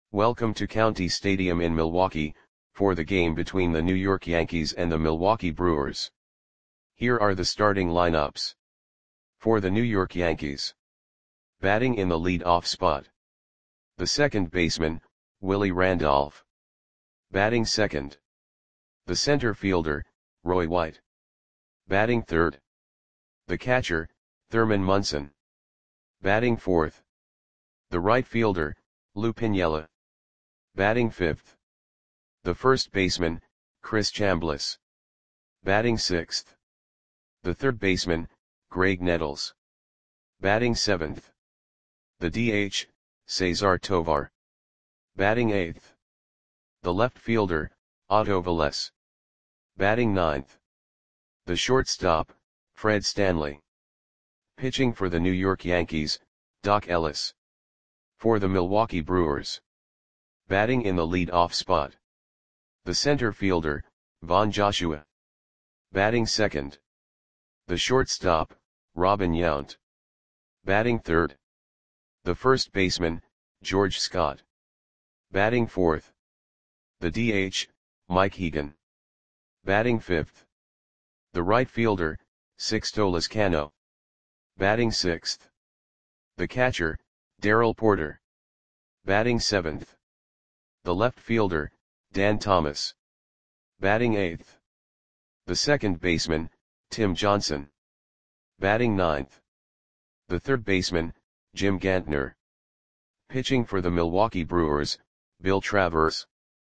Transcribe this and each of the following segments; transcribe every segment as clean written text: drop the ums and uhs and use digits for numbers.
Welcome to County Stadium in Milwaukee, for the game between the New York Yankees and the Milwaukee Brewers. Here are the starting lineups. For the New York Yankees. Batting in the lead-off spot. The second baseman, Willie Randolph. Batting second. The center fielder, Roy White. Batting third. The catcher, Thurman Munson. Batting fourth. The right fielder, Lou Piniella. Batting fifth. The first baseman, Chris Chambliss. Batting sixth. The third baseman, Graig Nettles. Batting seventh. The DH, Cesar Tovar. Batting eighth. The left fielder, Otto Velez. Batting ninth. The shortstop, Fred Stanley. Pitching for the New York Yankees, Doc Ellis. For the Milwaukee Brewers. Batting in the lead-off spot. The center fielder, Von Joshua. Batting second. The shortstop, Robin Yount. Batting third. The first baseman, George Scott. Batting fourth. The DH, Mike Hegan. Batting fifth. The right fielder, Sixto Lezcano. Batting sixth. The catcher, Darrell Porter. Batting seventh. The left fielder, Dan Thomas. Batting eighth. The second baseman, Tim Johnson. Batting ninth. The third baseman, Jim Gantner. Pitching for the Milwaukee Brewers, Bill Travers.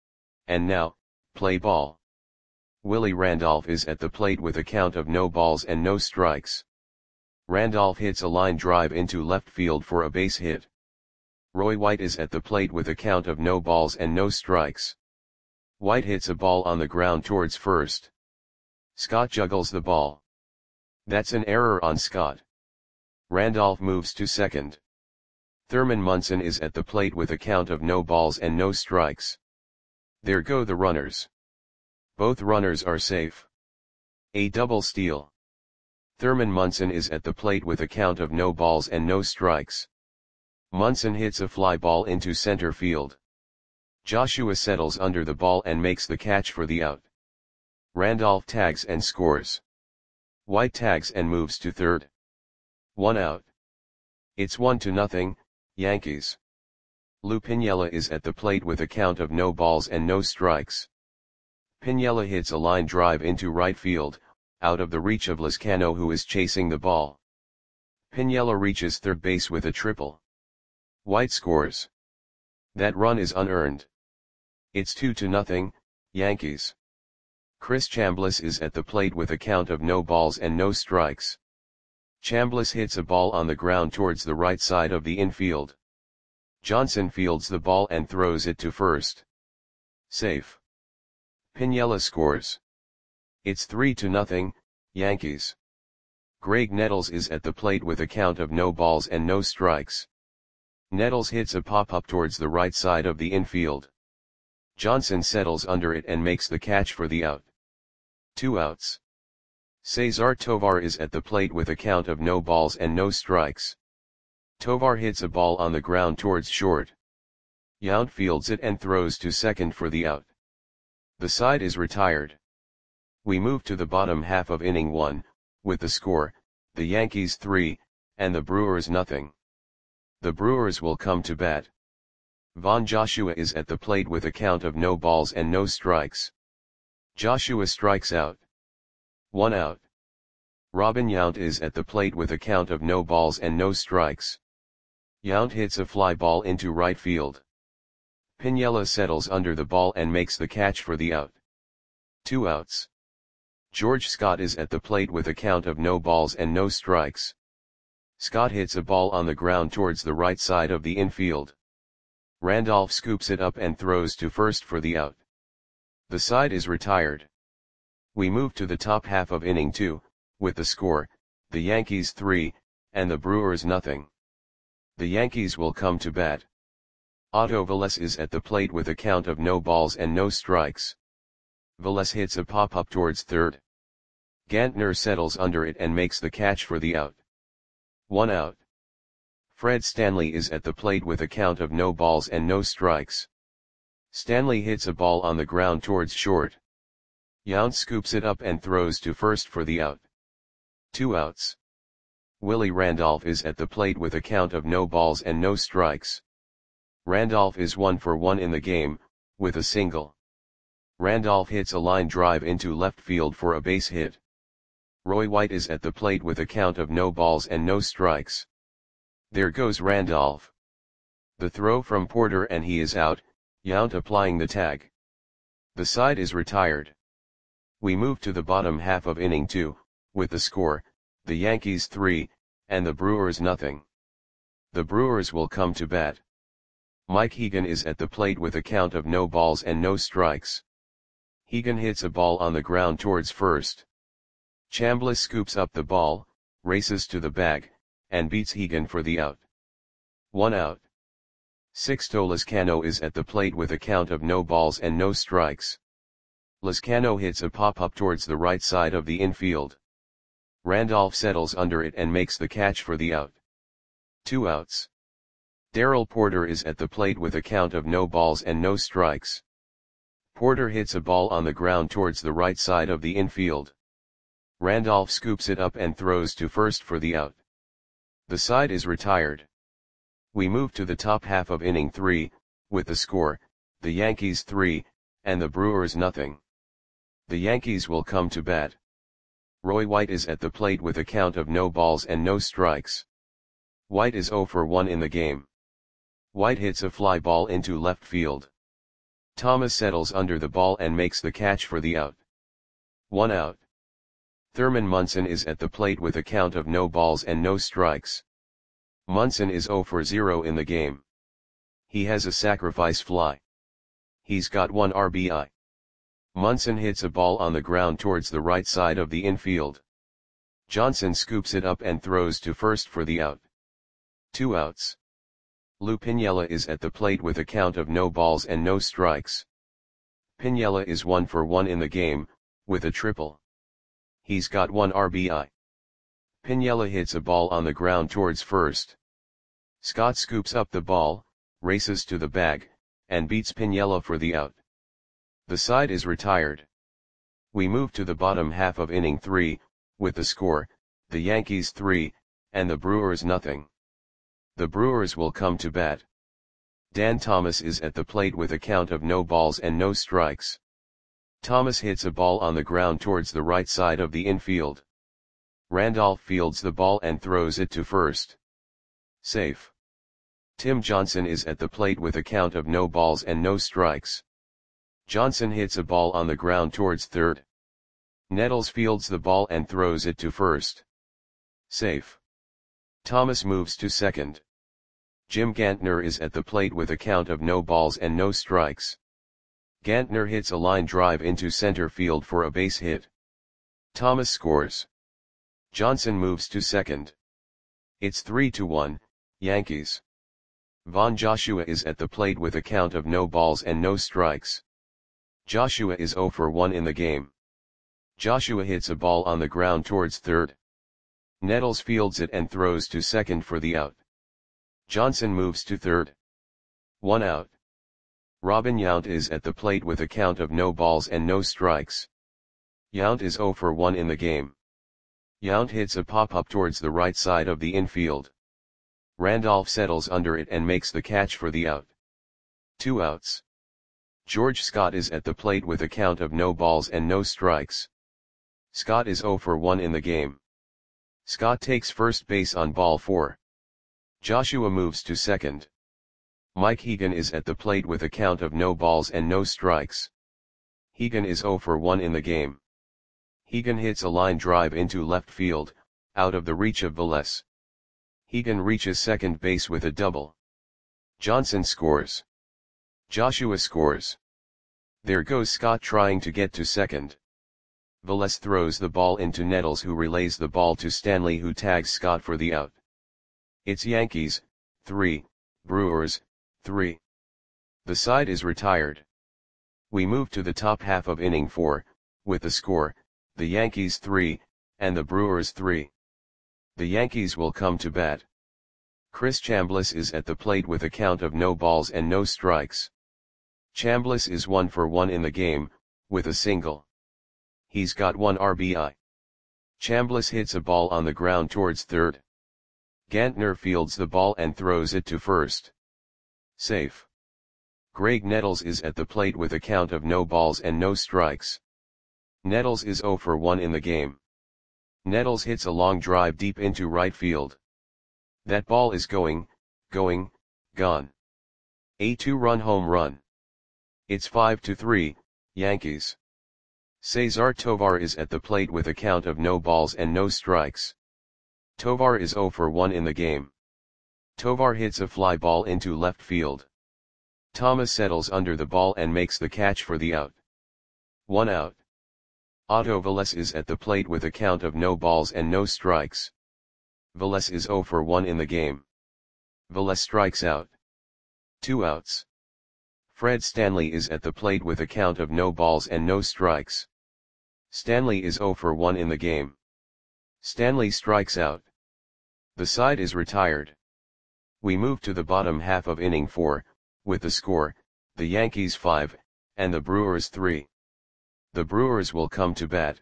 And now, play ball. Willie Randolph is at the plate with a count of no balls and no strikes. Randolph hits a line drive into left field for a base hit. Roy White is at the plate with a count of no balls and no strikes. White hits a ball on the ground towards first. Scott juggles the ball. That's an error on Scott. Randolph moves to second. Thurman Munson is at the plate with a count of no balls and no strikes. There go the runners. Both runners are safe. A double steal. Thurman Munson is at the plate with a count of no balls and no strikes. Munson hits a fly ball into center field. Joshua settles under the ball and makes the catch for the out. Randolph tags and scores. White tags and moves to third. 1 out. It's 1-0, Yankees. Lou Piniella is at the plate with a count of no balls and no strikes. Piniella hits a line drive into right field, out of the reach of Lezcano, who is chasing the ball. Piniella reaches third base with a triple. White scores. That run is unearned. It's 2-0, Yankees. Chris Chambliss is at the plate with a count of no balls and no strikes. Chambliss hits a ball on the ground towards the right side of the infield. Johnson fields the ball and throws it to first. Safe. Piniella scores. It's 3-0, Yankees. Graig Nettles is at the plate with a count of no balls and no strikes. Nettles hits a pop-up towards the right side of the infield. Johnson settles under it and makes the catch for the out. 2 outs. Cesar Tovar is at the plate with a count of no balls and no strikes. Tovar hits a ball on the ground towards short. Yount fields it and throws to second for the out. The side is retired. We move to the bottom half of inning 1, with the score, the Yankees 3, and the Brewers 0. The Brewers will come to bat. Von Joshua is at the plate with a count of no balls and no strikes. Joshua strikes out. 1 out. Robin Yount is at the plate with a count of no balls and no strikes. Yount hits a fly ball into right field. Piniella settles under the ball and makes the catch for the out. 2 outs. George Scott is at the plate with a count of no balls and no strikes. Scott hits a ball on the ground towards the right side of the infield. Randolph scoops it up and throws to first for the out. The side is retired. We move to the top half of inning 2, with the score, the Yankees 3, and the Brewers 0. The Yankees will come to bat. Otto Velez is at the plate with a count of no balls and no strikes. Velez hits a pop-up towards third. Gantner settles under it and makes the catch for the out. 1 out. Fred Stanley is at the plate with a count of no balls and no strikes. Stanley hits a ball on the ground towards short. Yount scoops it up and throws to first for the out. 2 outs. Willie Randolph is at the plate with a count of no balls and no strikes. Randolph is 1 for 1 in the game, with a single. Randolph hits a line drive into left field for a base hit. Roy White is at the plate with a count of no balls and no strikes. There goes Randolph. The throw from Porter and he is out, Yount applying the tag. The side is retired. We move to the bottom half of inning 2, with the score, the Yankees 3, and the Brewers nothing. The Brewers will come to bat. Mike Hegan is at the plate with a count of no balls and no strikes. Hegan hits a ball on the ground towards first. Chambliss scoops up the ball, races to the bag, and beats Hegan for the out. 1 out. Sixto Lezcano is at the plate with a count of no balls and no strikes. Lezcano hits a pop-up towards the right side of the infield. Randolph settles under it and makes the catch for the out. 2 outs. Darrell Porter is at the plate with a count of no balls and no strikes. Porter hits a ball on the ground towards the right side of the infield. Randolph scoops it up and throws to first for the out. The side is retired. We move to the top half of inning 3, with the score, the Yankees 3, and the Brewers nothing. The Yankees will come to bat. Roy White is at the plate with a count of no balls and no strikes. White is 0 for 1 in the game. White hits a fly ball into left field. Thomas settles under the ball and makes the catch for the out. 1 out. Thurman Munson is at the plate with a count of no balls and no strikes. Munson is 0 for 0 in the game. He has a sacrifice fly. He's got 1 RBI. Munson hits a ball on the ground towards the right side of the infield. Johnson scoops it up and throws to first for the out. 2 outs. Lou Piniella is at the plate with a count of no balls and no strikes. Piniella is 1 for 1 in the game, with a triple. He's got 1 RBI. Piniella hits a ball on the ground towards first. Scott scoops up the ball, races to the bag, and beats Piniella for the out. The side is retired. We move to the bottom half of inning 3, with the score, the Yankees 3, and the Brewers nothing. The Brewers will come to bat. Dan Thomas is at the plate with a count of no balls and no strikes. Thomas hits a ball on the ground towards the right side of the infield. Randolph fields the ball and throws it to first. Safe. Tim Johnson is at the plate with a count of no balls and no strikes. Johnson hits a ball on the ground towards third. Nettles fields the ball and throws it to first. Safe. Thomas moves to second. Jim Gantner is at the plate with a count of no balls and no strikes. Gantner hits a line drive into center field for a base hit. Thomas scores. Johnson moves to second. It's 3-1, Yankees. Von Joshua is at the plate with a count of no balls and no strikes. Joshua is 0 for 1 in the game. Joshua hits a ball on the ground towards third. Nettles fields it and throws to second for the out. Johnson moves to third. 1 out. Robin Yount is at the plate with a count of no balls and no strikes. Yount is 0 for 1 in the game. Yount hits a pop-up towards the right side of the infield. Randolph settles under it and makes the catch for the out. 2 outs. George Scott is at the plate with a count of no balls and no strikes. Scott is 0 for 1 in the game. Scott takes first base on ball 4. Joshua moves to second. Mike Hegan is at the plate with a count of no balls and no strikes. Hegan is 0 for 1 in the game. Hegan hits a line drive into left field, out of the reach of Velez. Hegan reaches second base with a double. Johnson scores. Joshua scores. There goes Scott trying to get to second. Velez throws the ball into Nettles, who relays the ball to Stanley, who tags Scott for the out. It's Yankees 3, Brewers 3. The side is retired. We move to the top half of inning 4, with the score, the Yankees 3, and the Brewers 3. The Yankees will come to bat. Chris Chambliss is at the plate with a count of no balls and no strikes. Chambliss is 1 for 1 in the game, with a single. He's got 1 RBI. Chambliss hits a ball on the ground towards third. Gantner fields the ball and throws it to first. Safe. Graig Nettles is at the plate with a count of no balls and no strikes. Nettles is 0 for 1 in the game. Nettles hits a long drive deep into right field. That ball is going, gone. A 2-run home run. It's 5-3, Yankees. Cesar Tovar is at the plate with a count of no balls and no strikes. Tovar is 0 for 1 in the game. Tovar hits a fly ball into left field. Thomas settles under the ball and makes the catch for the out. 1 out. Otto Velez is at the plate with a count of no balls and no strikes. Velez is 0 for 1 in the game. Velez strikes out. 2 outs. Fred Stanley is at the plate with a count of no balls and no strikes. Stanley is 0 for 1 in the game. Stanley strikes out. The side is retired. We move to the bottom half of inning 4, with the score, the Yankees 5, and the Brewers 3. The Brewers will come to bat.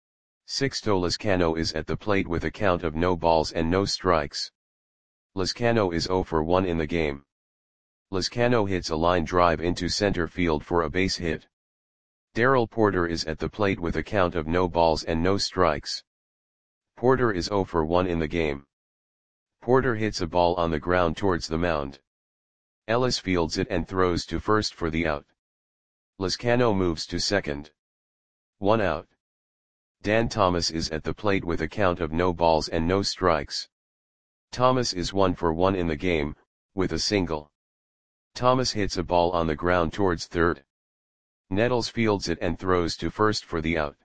Sixto Lezcano is at the plate with a count of no balls and no strikes. Lezcano is 0 for 1 in the game. Lezcano hits a line drive into center field for a base hit. Darrell Porter is at the plate with a count of no balls and no strikes. Porter is 0 for 1 in the game. Porter hits a ball on the ground towards the mound. Ellis fields it and throws to first for the out. Lezcano moves to second. 1 out. Dan Thomas is at the plate with a count of no balls and no strikes. Thomas is 1 for 1 in the game, with a single. Thomas hits a ball on the ground towards third. Nettles fields it and throws to first for the out.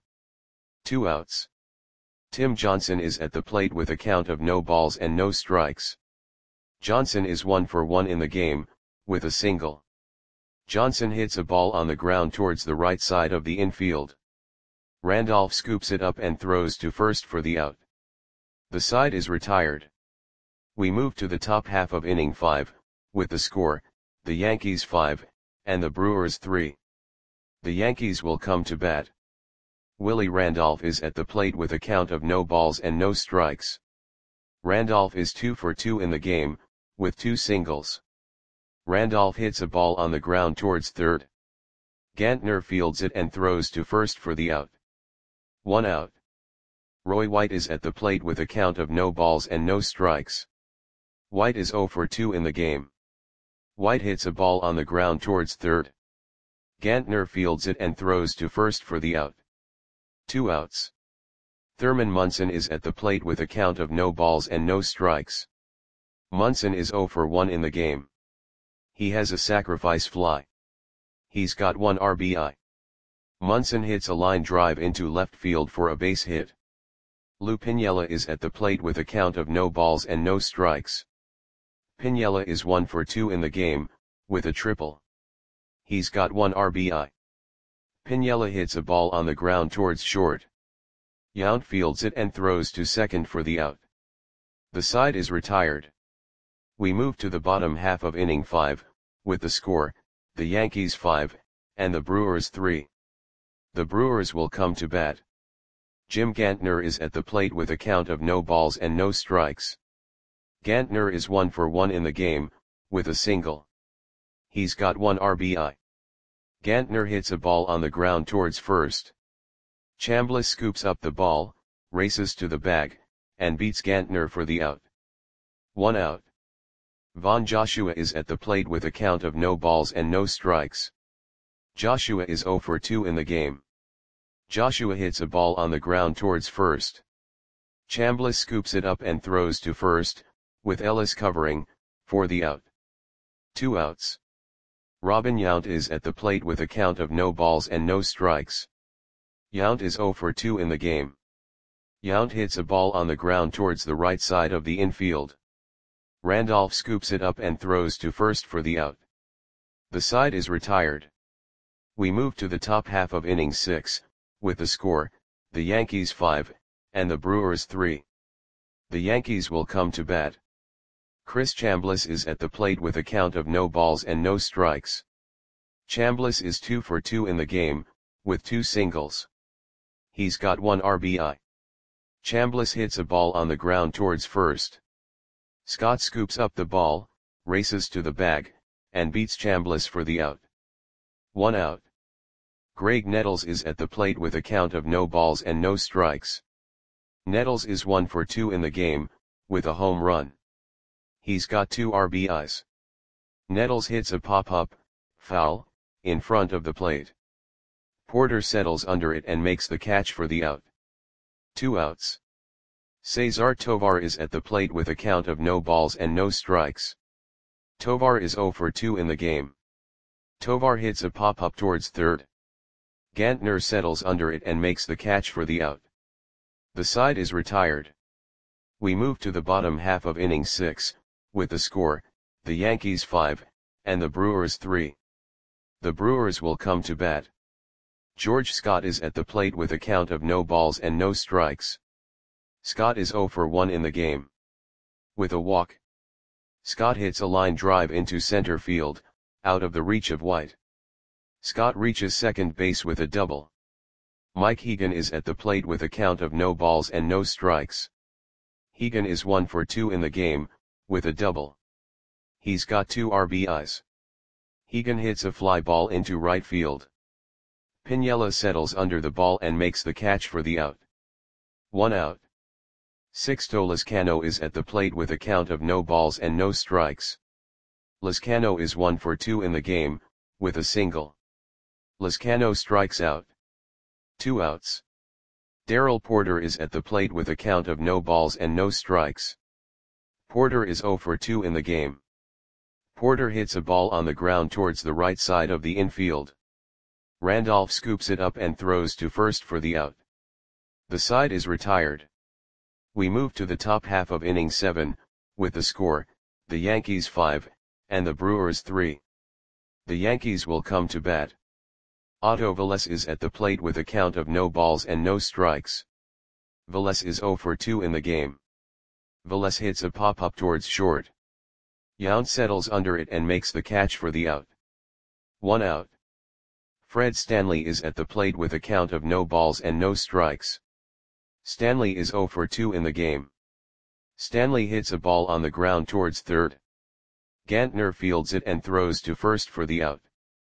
2 outs. Tim Johnson is at the plate with a count of no balls and no strikes. Johnson is 1 for 1 in the game, with a single. Johnson hits a ball on the ground towards the right side of the infield. Randolph scoops it up and throws to first for the out. The side is retired. We move to the top half of inning 5, with the score, the Yankees 5, and the Brewers 3. The Yankees will come to bat. Willie Randolph is at the plate with a count of no balls and no strikes. Randolph is 2 for 2 in the game, with 2 singles. Randolph hits a ball on the ground towards third. Gantner fields it and throws to first for the out. 1 out. Roy White is at the plate with a count of no balls and no strikes. White is 0 for 2 in the game. White hits a ball on the ground towards third. Gantner fields it and throws to first for the out. 2 outs. Thurman Munson is at the plate with a count of no balls and no strikes. Munson is 0 for 1 in the game. He has a sacrifice fly. He's got 1 RBI. Munson hits a line drive into left field for a base hit. Lou Piniella is at the plate with a count of no balls and no strikes. Piniella is 1 for 2 in the game, with a triple. He's got 1 RBI. Piniella hits a ball on the ground towards short. Yount fields it and throws to second for the out. The side is retired. We move to the bottom half of inning 5, with the score, the Yankees 5, and the Brewers 3. The Brewers will come to bat. Jim Gantner is at the plate with a count of no balls and no strikes. Gantner is 1 for 1 in the game, with a single. He's got 1 RBI. Gantner hits a ball on the ground towards first. Chambliss scoops up the ball, races to the bag, and beats Gantner for the out. 1 out. Von Joshua is at the plate with a count of no balls and no strikes. Joshua is 0 for 2 in the game. Joshua hits a ball on the ground towards first. Chambliss scoops it up and throws to first, with Ellis covering, for the out. 2 outs. Robin Yount is at the plate with a count of no balls and no strikes. Yount is 0 for 2 in the game. Yount hits a ball on the ground towards the right side of the infield. Randolph scoops it up and throws to first for the out. The side is retired. We move to the top half of inning 6, with the score, the Yankees 5, and the Brewers 3. The Yankees will come to bat. Chris Chambliss is at the plate with a count of no balls and no strikes. Chambliss is 2 for 2 in the game, with 2 singles. He's got 1 RBI. Chambliss hits a ball on the ground towards first. Scott scoops up the ball, races to the bag, and beats Chambliss for the out. 1 out. Graig Nettles is at the plate with a count of no balls and no strikes. Nettles is 1 for 2 in the game, with a home run. He's got 2 RBIs. Nettles hits a pop-up, foul, in front of the plate. Porter settles under it and makes the catch for the out. 2 outs. Cesar Tovar is at the plate with a count of no balls and no strikes. Tovar is 0 for 2 in the game. Tovar hits a pop-up towards third. Gantner settles under it and makes the catch for the out. The side is retired. We move to the bottom half of inning 6, with the score, the Yankees 5, and the Brewers 3. The Brewers will come to bat. George Scott is at the plate with a count of no balls and no strikes. Scott is 0 for 1 in the game. With a walk, Scott hits a line drive into center field, out of the reach of White. Scott reaches second base with a double. Mike Hegan is at the plate with a count of no balls and no strikes. Hegan is 1 for 2 in the game, with a double. He's got 2 RBIs. Hegan hits a fly ball into right field. Piniella settles under the ball and makes the catch for the out. 1 out. Sixto Lezcano is at the plate with a count of no balls and no strikes. Lezcano is 1 for 2 in the game, with a single. Lezcano strikes out. 2 outs. Darrell Porter is at the plate with a count of no balls and no strikes. Porter is 0 for 2 in the game. Porter hits a ball on the ground towards the right side of the infield. Randolph scoops it up and throws to first for the out. The side is retired. We move to the top half of inning 7, with the score, the Yankees 5, and the Brewers 3. The Yankees will come to bat. Otto Velez is at the plate with a count of no balls and no strikes. Velez is 0 for 2 in the game. Velez hits a pop-up towards short. Yount settles under it and makes the catch for the out. 1 out. Fred Stanley is at the plate with a count of no balls and no strikes. Stanley is 0 for 2 in the game. Stanley hits a ball on the ground towards third. Gantner fields it and throws to first for the out.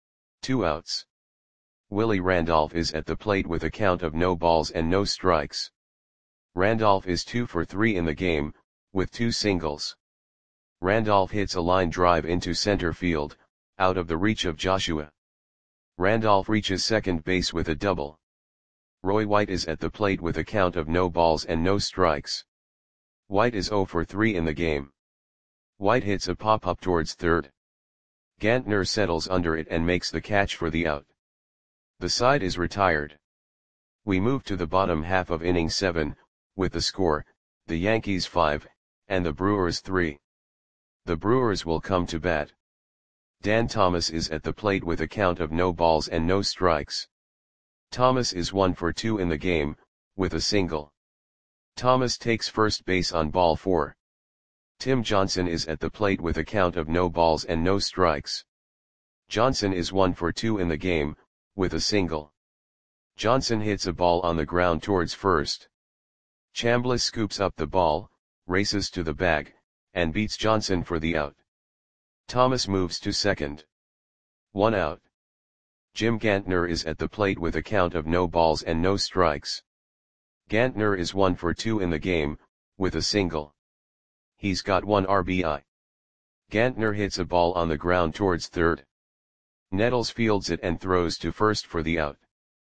2 outs. Willie Randolph is at the plate with a count of no balls and no strikes. Randolph is 2 for 3 in the game, with 2 singles. Randolph hits a line drive into center field, out of the reach of Joshua. Randolph reaches second base with a double. Roy White is at the plate with a count of no balls and no strikes. White is 0 for 3 in the game. White hits a pop-up towards third. Gantner settles under it and makes the catch for the out. The side is retired. We move to the bottom half of inning 7, with the score, the Yankees 5, and the Brewers 3. The Brewers will come to bat. Dan Thomas is at the plate with a count of no balls and no strikes. Thomas is 1 for 2 in the game, with a single. Thomas takes first base on ball 4. Tim Johnson is at the plate with a count of no balls and no strikes. Johnson is 1 for 2 in the game, with a single. Johnson hits a ball on the ground towards first. Chambliss scoops up the ball, races to the bag, and beats Johnson for the out. Thomas moves to second. 1 out. Jim Gantner is at the plate with a count of no balls and no strikes. Gantner is 1 for 2 in the game, with a single. He's got 1 RBI. Gantner hits a ball on the ground towards third. Nettles fields it and throws to first for the out.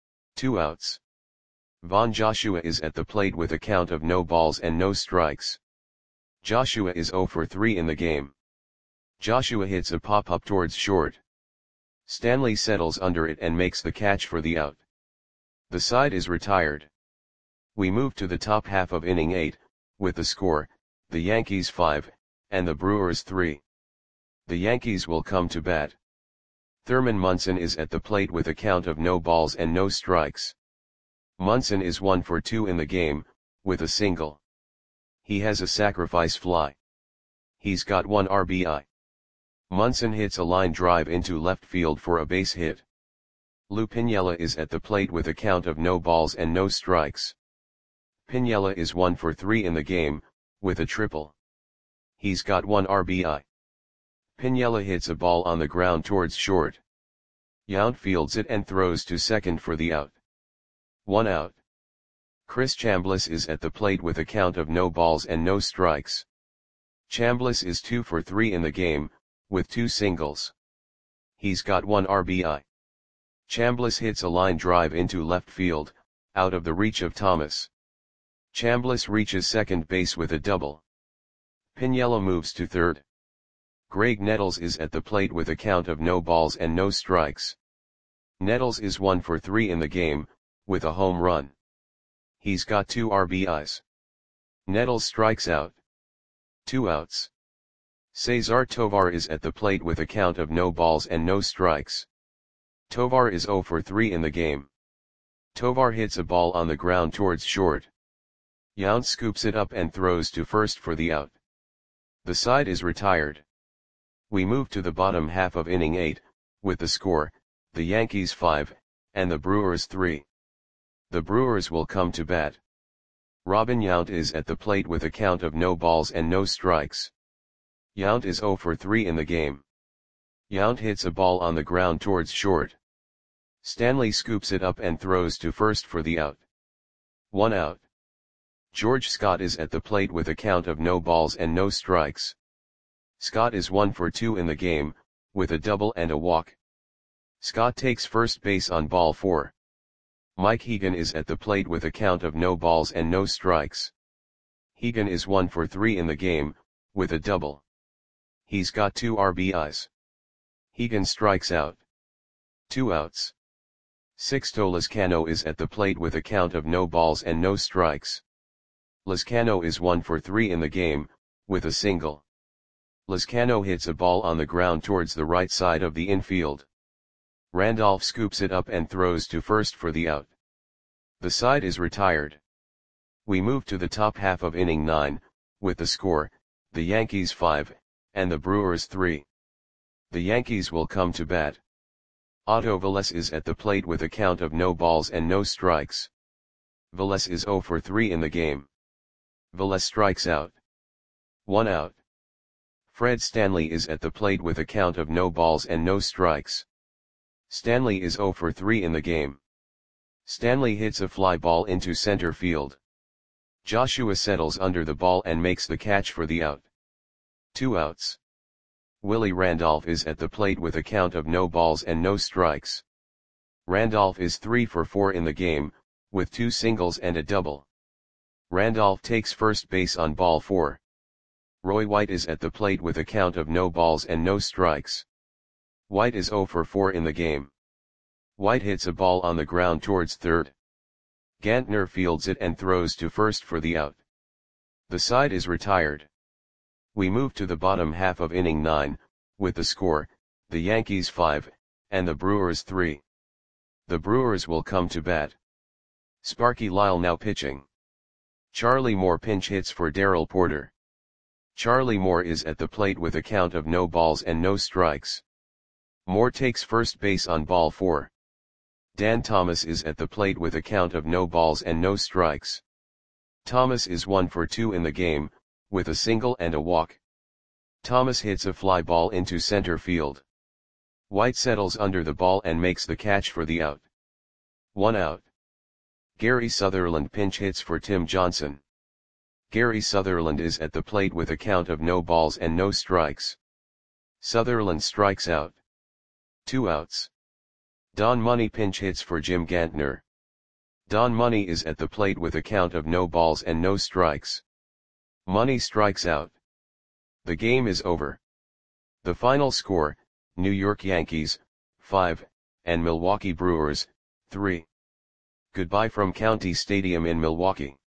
2 outs. Von Joshua is at the plate with a count of no balls and no strikes. Joshua is 0 for 3 in the game. Joshua hits a pop-up towards short. Stanley settles under it and makes the catch for the out. The side is retired. We move to the top half of inning 8, with the score, the Yankees 5, and the Brewers 3. The Yankees will come to bat. Thurman Munson is at the plate with a count of no balls and no strikes. Munson is 1 for 2 in the game, with a single. He has a sacrifice fly. He's got 1 RBI. Munson hits a line drive into left field for a base hit. Lou Piniella is at the plate with a count of no balls and no strikes. Piniella is 1 for 3 in the game, with a triple. He's got 1 RBI. Piniella hits a ball on the ground towards short. Yount fields it and throws to second for the out. 1 out. Chris Chambliss is at the plate with a count of no balls and no strikes. Chambliss is 2 for 3 in the game, with 2 singles. He's got 1 RBI. Chambliss hits a line drive into left field, out of the reach of Thomas. Chambliss reaches second base with a double. Piniella moves to third. Greg Nettles is at the plate with a count of no balls and no strikes. Nettles is 1 for 3 in the game, with a home run. He's got 2 RBIs. Nettles strikes out. 2 outs. Cesar Tovar is at the plate with a count of no balls and no strikes. Tovar is 0 for 3 in the game. Tovar hits a ball on the ground towards short. Yount scoops it up and throws to first for the out. The side is retired. We move to the bottom half of inning 8, with the score, the Yankees 5, and the Brewers 3. The Brewers will come to bat. Robin Yount is at the plate with a count of no balls and no strikes. Yount is 0 for 3 in the game. Yount hits a ball on the ground towards short. Stanley scoops it up and throws to first for the out. 1 out. George Scott is at the plate with a count of no balls and no strikes. Scott is 1 for 2 in the game, with a double and a walk. Scott takes first base on ball 4. Mike Hegan is at the plate with a count of no balls and no strikes. Hegan is 1 for 3 in the game, with a double. He's got 2 RBIs. Hegan strikes out. 2 outs. Sixto Lezcano is at the plate with a count of no balls and no strikes. Lezcano is 1 for 3 in the game, with a single. Lezcano hits a ball on the ground towards the right side of the infield. Randolph scoops it up and throws to first for the out. The side is retired. We move to the top half of inning 9, with the score, the Yankees 5, and the Brewers 3. The Yankees will come to bat. Otto Velez is at the plate with a count of no balls and no strikes. Velez is 0 for 3 in the game. Velez strikes out. 1 out. Fred Stanley is at the plate with a count of no balls and no strikes. Stanley is 0 for 3 in the game. Stanley hits a fly ball into center field. Joshua settles under the ball and makes the catch for the out. 2 outs. Willie Randolph is at the plate with a count of no balls and no strikes. Randolph is 3 for 4 in the game, with 2 singles and a double. Randolph takes first base on ball 4. Roy White is at the plate with a count of no balls and no strikes. White is 0 for 4 in the game. White hits a ball on the ground towards third. Gantner fields it and throws to first for the out. The side is retired. We move to the bottom half of inning 9, with the score, the Yankees 5, and the Brewers 3. The Brewers will come to bat. Sparky Lyle now pitching. Charlie Moore pinch hits for Darrell Porter. Charlie Moore is at the plate with a count of no balls and no strikes. Moore takes first base on ball 4. Dan Thomas is at the plate with a count of no balls and no strikes. Thomas is 1 for 2 in the game, with a single and a walk. Thomas hits a fly ball into center field. White settles under the ball and makes the catch for the out. 1 out. Gary Sutherland pinch hits for Tim Johnson. Gary Sutherland is at the plate with a count of no balls and no strikes. Sutherland strikes out. 2 outs. Don Money pinch hits for Jim Gantner. Don Money is at the plate with a count of no balls and no strikes. Money strikes out. The game is over. The final score, New York Yankees, 5, and Milwaukee Brewers, 3. Goodbye from County Stadium in Milwaukee.